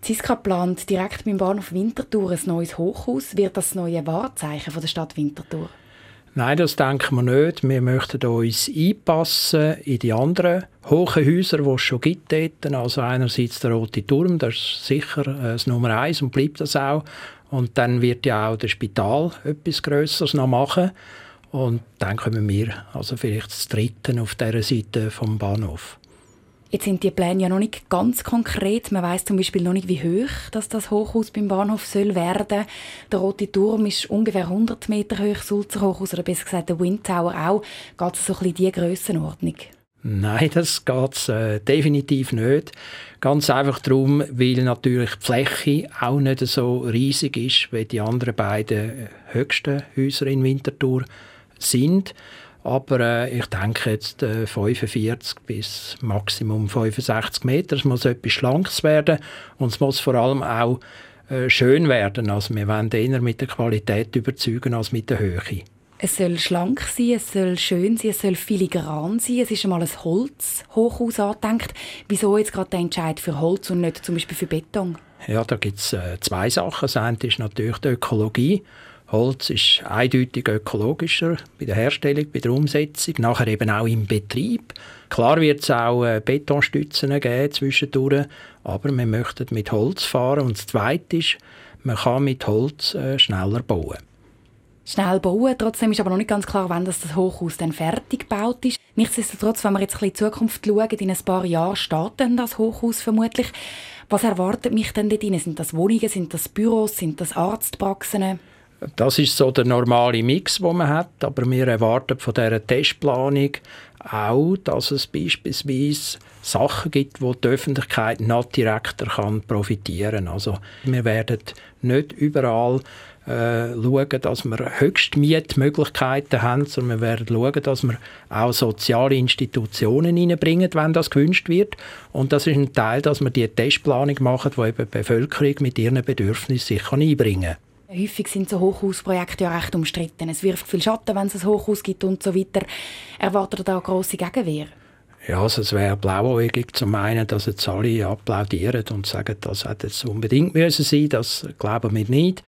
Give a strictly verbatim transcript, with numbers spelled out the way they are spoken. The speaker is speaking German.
Ziska plant direkt beim Bahnhof Winterthur ein neues Hochhaus. Wird das das neue Wahrzeichen von der Stadt Winterthur? Nein, das denken wir nicht. Wir möchten uns einpassen in die anderen hohen Häuser, die es schon gibt dort. Also einerseits der Rote Turm, das ist sicher äh, das Nummer eins und bleibt das auch. Und dann wird ja auch das Spital etwas Grösseres noch machen. Und dann kommen wir also vielleicht das Dritte auf dieser Seite vom Bahnhof. Jetzt sind die Pläne ja noch nicht ganz konkret. Man weiss zum Beispiel noch nicht, wie hoch dass das Hochhaus beim Bahnhof soll werden. Der Rote Turm ist ungefähr hundert Meter hoch, das Sulzer Hochhaus, oder besser gesagt der Wind Tower auch. Geht es so ein bisschen in diese Grössenordnung? Nein, das geht äh, definitiv nicht. Ganz einfach darum, weil natürlich die Fläche auch nicht so riesig ist, wie die anderen beiden höchsten Häuser in Winterthur sind. Aber äh, ich denke jetzt äh, fünfundvierzig bis Maximum fünfundsechzig Meter. Es muss etwas Schlankes werden und es muss vor allem auch äh, schön werden. Also wir wollen eher mit der Qualität überzeugen als mit der Höhe. Es soll schlank sein, es soll schön sein, es soll filigran sein. Es ist einmal ein Holzhochhaus angedenkt. Wieso jetzt gerade der Entscheid für Holz und nicht zum Beispiel für Beton? Ja, da gibt es äh, zwei Sachen. Das eine ist natürlich die Ökologie. Holz ist eindeutig ökologischer bei der Herstellung, bei der Umsetzung, nachher eben auch im Betrieb. Klar wird es auch äh, Betonstützen geben zwischendurch, aber wir möchten mit Holz fahren. Und das Zweite ist, man kann mit Holz äh, schneller bauen. Schnell bauen, trotzdem ist aber noch nicht ganz klar, wann das, das Hochhaus dann fertig gebaut ist. Nichtsdestotrotz, wenn wir jetzt ein bisschen in die Zukunft schauen, in ein paar Jahren steht dann das Hochhaus vermutlich. Was erwartet mich denn dort drin? Sind das Wohnungen, sind das Büros, sind das Arztpraxen? Das ist so der normale Mix, den man hat, aber wir erwarten von dieser Testplanung auch, dass es beispielsweise Sachen gibt, wo die Öffentlichkeit noch direkter kann profitieren kann. Also wir werden nicht überall äh, schauen, dass wir höchste Mietmöglichkeiten haben, sondern wir werden schauen, dass wir auch soziale Institutionen hineinbringen, wenn das gewünscht wird. Und das ist ein Teil, dass wir die Testplanung machen, wo eben die Bevölkerung mit ihren Bedürfnissen sich einbringen kann. Häufig sind so Hochhausprojekte ja recht umstritten. Es wirft viel Schatten, wenn es ein Hochhaus gibt und so weiter. Erwartet ihr da eine grosse Gegenwehr? Ja, also es wäre blauäugig zu meinen, dass jetzt alle applaudieren und sagen, das hätte jetzt unbedingt müssen sein. Das glauben wir nicht.